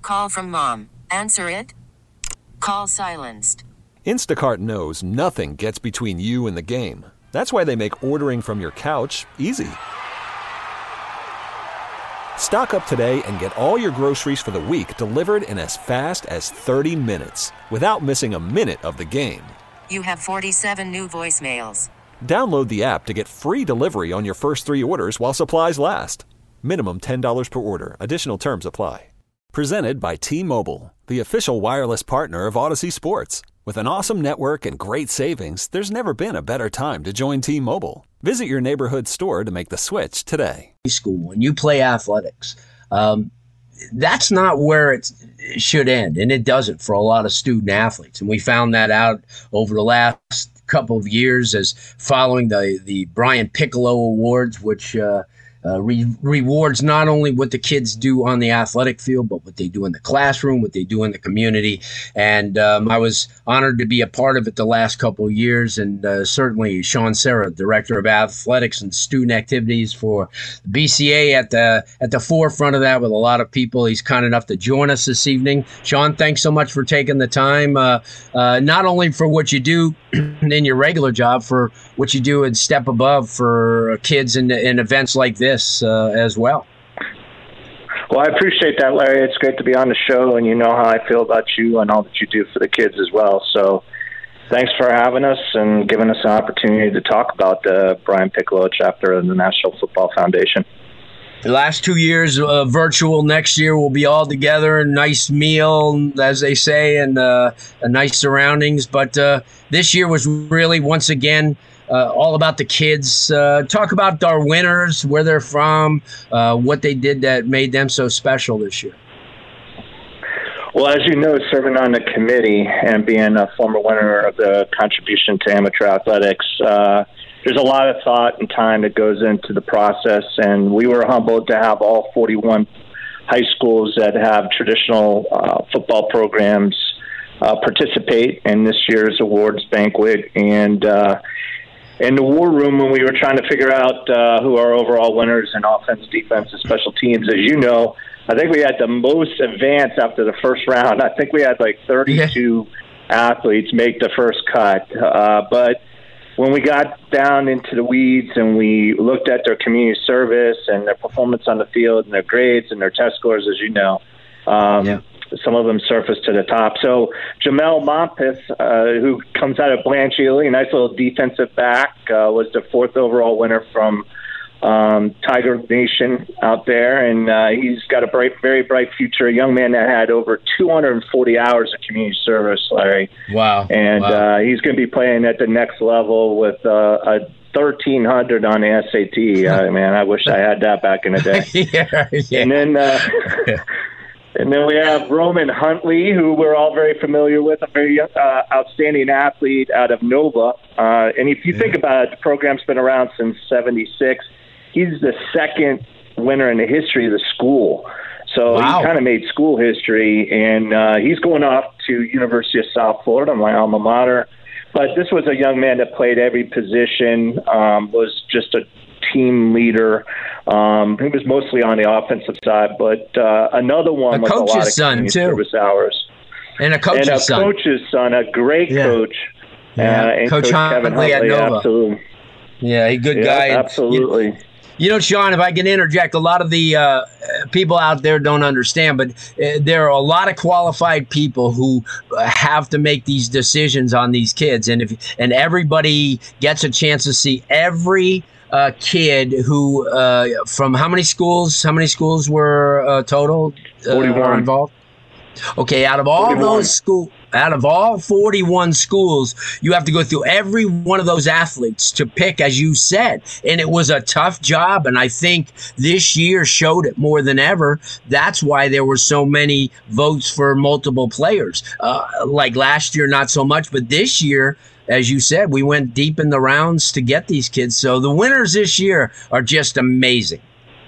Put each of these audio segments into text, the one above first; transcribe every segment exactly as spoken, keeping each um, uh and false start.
Call from mom. Answer it. Call silenced. Instacart knows nothing gets between you and the game. That's why they make ordering from your couch easy. Stock up today and get all your groceries for the week delivered in as fast as thirty minutes without missing a minute of the game. You have forty-seven new voicemails. Download the app to get free delivery on your first three orders while supplies last. Minimum ten dollars per order. Additional terms apply. Presented by T-Mobile, the official wireless partner of Odyssey Sports. With an awesome network and great savings, there's never been a better time to join T-Mobile. Visit your neighborhood store to make the switch today. School, when you play athletics, um, that's not where it should end, and it doesn't for a lot of student athletes. And we found that out over the last couple of years as following the, the Brian Piccolo Awards, which uh, uh, re- rewards not only what the kids do on the athletic field, but what they do in the classroom, what they do in the community. And um, I was honored to be a part of it the last couple of years. And uh, certainly Sean Serra, Director of Athletics and Student Activities for the B C A, at the at the forefront of that with a lot of people. He's kind enough to join us this evening. Sean, thanks so much for taking the time, uh, uh, not only for what you do in your regular job, for what you do and Step Above for kids in, in events like this uh, as well. Well, I appreciate that, Larry. It's great to be on the show, and you know how I feel about you and all that you do for the kids as well. So thanks for having us and giving us an opportunity to talk about the Brian Piccolo chapter of the National Football Foundation. The last two years uh, virtual. Next year we'll be all together. Nice meal, as they say, and uh, nice surroundings. But uh, this year was really, once again, uh, all about the kids. Uh, talk about our winners, where they're from, uh, what they did that made them so special this year. Well, as you know, serving on the committee and being a former winner of the contribution to amateur athletics, uh, there's a lot of thought and time that goes into the process, and we were humbled to have all forty-one high schools that have traditional uh, football programs uh, participate in this year's awards banquet. And uh, in the war room, when we were trying to figure out uh, who our overall winners in offense, defense, and special teams, as you know, I think we had the most advance after the first round. I think we had like thirty-two yeah. athletes make the first cut, uh, but when we got down into the weeds and we looked at their community service and their performance on the field and their grades and their test scores, as you know, um, yeah. some of them surfaced to the top. So Jamel Mompis, uh, who comes out of Blanche Ely, a nice little defensive back, uh, was the fourth overall winner from um, Tiger Nation out there. And uh, he's got a bright, very bright future, a young man that had over two hundred forty hours of community service, Larry. Wow. And wow. Uh, he's going to be playing at the next level with uh, a thirteen hundred on the S A T. uh, man, I wish I had that back in the day. yeah, yeah. And then uh, and then we have Roman Huntley, who we're all very familiar with, a very uh, outstanding athlete out of Nova. Uh, and if you yeah. think about it, the program's been around since seventy-six. He's the second winner in the history of the school. So wow. he kind of made school history, and uh, he's going off to University of South Florida, my alma mater. But this was a young man that played every position, um, was just a team leader. Um, he was mostly on the offensive side, but uh, another one a with a lot of son too. service hours. And a coach's and a son. coach's son, a great yeah. coach. Yeah. Uh, and Coach, Coach Kevin Huntley Huntley, at Nova. absolutely. Yeah, he's a good yeah, guy. Absolutely. You, you know, Sean, if I can interject, a lot of the uh, people out there don't understand, but uh, there are a lot of qualified people who have to make these decisions on these kids, and if and everybody gets a chance to see every uh, kid who uh, from how many schools? How many schools were uh, total uh, forty-one involved? Okay, out of all forty-one. Those schools. Out of all forty-one schools, you have to go through every one of those athletes to pick, as you said. And it was a tough job, and I think this year showed it more than ever. That's why there were so many votes for multiple players. Uh, like last year, not so much, but this year, as you said, we went deep in the rounds to get these kids. So the winners this year are just amazing.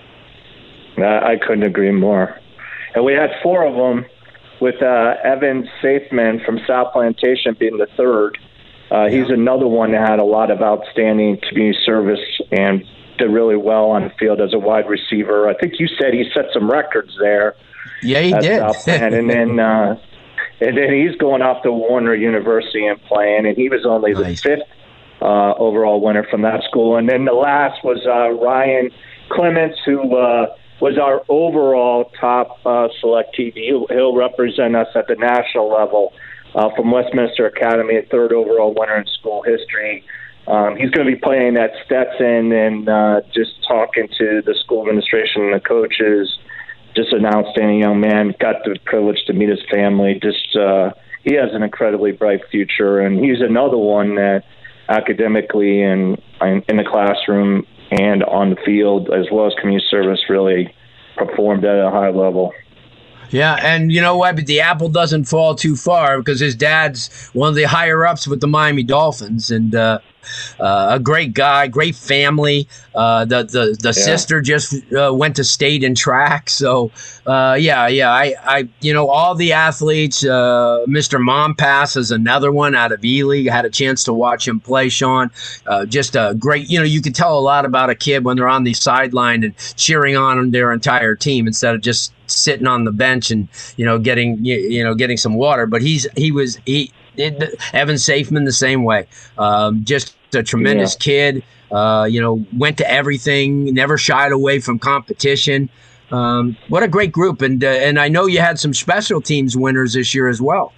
I couldn't agree more. And we had four of them, with uh, Evan Safeman from South Plantation being the third. Uh, he's another one that had a lot of outstanding community service and did really well on the field as a wide receiver. I think you said he set some records there Yeah, he at did. South Bend. and then uh, and then he's going off to Warner University and playing, and he was only nice. the fifth uh, overall winner from that school. And then the last was uh, Ryan Clements, who uh, was our overall top uh, selectee. He'll, he'll represent us at the national level uh, from Westminster Academy, a third overall winner in school history. Um, he's going to be playing at Stetson and uh, just talking to the school administration and the coaches. Just an outstanding young man. Got the privilege to meet his family. Just uh, he has an incredibly bright future, and he's another one that academically and in the classroom and on the field, as well as community service, really performed at a high level. Yeah, and you know what? But the apple doesn't fall too far because his dad's one of the higher ups with the Miami Dolphins, and uh, uh, a great guy, great family. Uh, the the the yeah. sister just uh, went to state in track, so uh, yeah, yeah. I, I you know all the athletes. Uh, Mister Mompass is another one out of Ely. I had a chance to watch him play. Sean, uh, just a great. You know, you could tell a lot about a kid when they're on the sideline and cheering on their entire team instead of just sitting on the bench and you know getting you know getting some water. But he's he was he it, Evan Safeman the same way. Um, just a tremendous yeah. kid. Uh, you know, went to everything, never shied away from competition. Um, what a great group, and uh, and I know you had some special teams winners this year as well.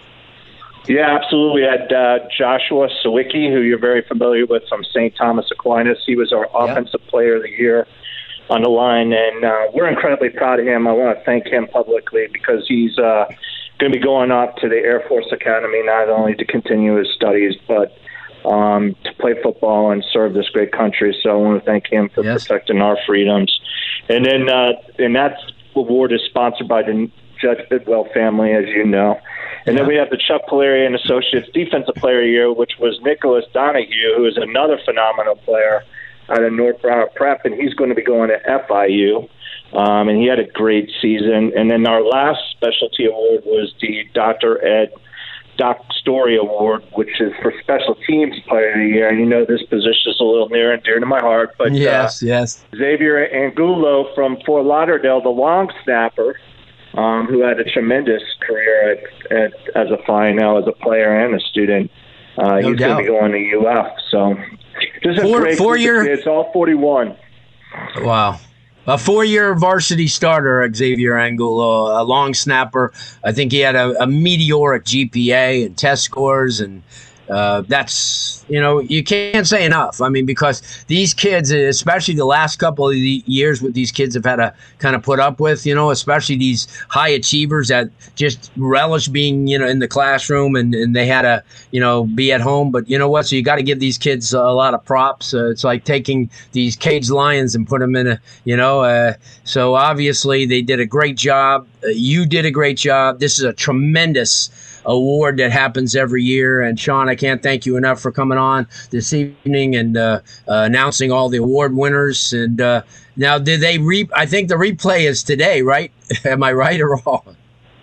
Yeah, absolutely. We had uh, Joshua Sawicki, who you're very familiar with from Saint Thomas Aquinas. He was our yeah. offensive player of the year on the line, and uh, we're incredibly proud of him. I want to thank him publicly because he's uh, going to be going off to the Air Force Academy not only to continue his studies, but um, to play football and serve this great country. So I want to thank him for yes. protecting our freedoms. And then, uh, and that award is sponsored by the Judge Bidwell family, as you know. And yeah. then we have the Chuck Polari and Associates Defensive Player of the Year, which was Nicholas Donahue, who is another phenomenal player out of North Broward Prep, and he's going to be going to F I U. Um, and he had a great season. And then our last specialty award was the Doctor Ed Doc Story Award, which is for Special Teams Player of the Year. And you know this position is a little near and dear to my heart. But yes, uh, yes. Xavier Angulo from Fort Lauderdale, the long snapper, um, who had a tremendous career at, at, as a fine L, as a player and a student. Uh, no he's going to be going to U F. So just a four, great four group year, of kids, all forty-one. Wow. A four-year varsity starter, Xavier Angulo, a long snapper. I think he had a, a meteoric G P A and test scores, and uh, that's, you know, you can't say enough. I mean, because these kids, especially the last couple of years what these kids have had to kind of put up with, you know, especially these high achievers that just relish being, you know, in the classroom and, and they had to, you know, be at home. But you know what? So you got to give these kids a lot of props. Uh, it's like taking these caged lions and put them in a, you know, uh, so obviously they did a great job. Uh, you did a great job. This is a tremendous award that happens every year. And Sean, I can't thank you enough for coming on this evening and uh, uh, announcing all the award winners. And uh, now, did they re? I think the replay is today, right? Am I right or wrong?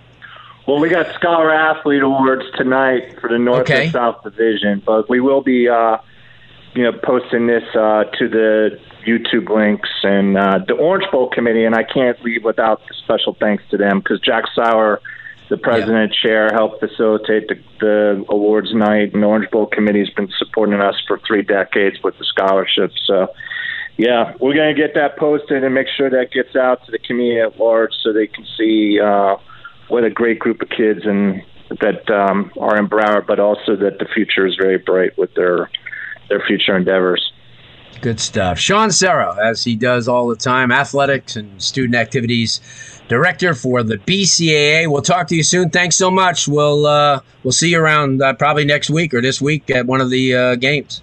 Well, we got Scholar Athlete Awards tonight for the North okay. and South Division, but we will be, uh, you know, posting this uh, to the YouTube links and uh, the Orange Bowl Committee. And I can't leave without special thanks to them because Jack Sauer, the president yeah. chair, helped facilitate the, the awards night, and the Orange Bowl Committee has been supporting us for three decades with the scholarships. So, yeah, we're going to get that posted and make sure that gets out to the community at large so they can see uh, what a great group of kids and that um, are in Broward, but also that the future is very bright with their their future endeavors. Good stuff. Sean Serra, as he does all the time, athletics and student activities director for the B C A A. We'll talk to you soon. Thanks so much. We'll uh, we'll see you around uh, probably next week or this week at one of the uh, games.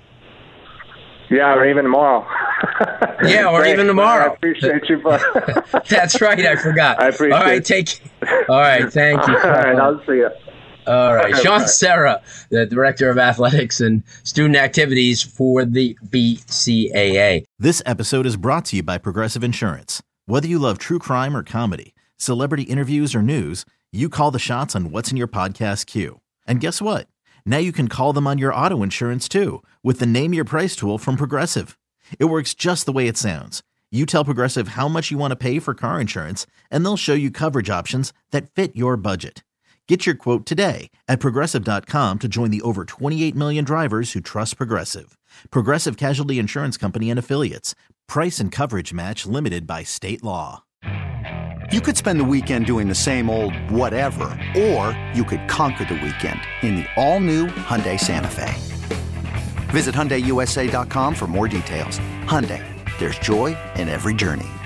Yeah, or even tomorrow. yeah, or Thanks, even tomorrow. I appreciate you. But That's right. I forgot. I appreciate. All right, take. All right, thank you. All right, I'll see you. All right, Sean Serra, the Director of Athletics and Student Activities for the B C A A. This episode is brought to you by Progressive Insurance. Whether you love true crime or comedy, celebrity interviews or news, you call the shots on what's in your podcast queue. And guess what? Now you can call them on your auto insurance too with the Name Your Price tool from Progressive. It works just the way it sounds. You tell Progressive how much you want to pay for car insurance, and they'll show you coverage options that fit your budget. Get your quote today at Progressive dot com to join the over twenty-eight million drivers who trust Progressive. Progressive Casualty Insurance Company and Affiliates. Price and coverage match limited by state law. You could spend the weekend doing the same old whatever, or you could conquer the weekend in the all-new Hyundai Santa Fe. Visit Hyundai U S A dot com for more details. Hyundai, there's joy in every journey.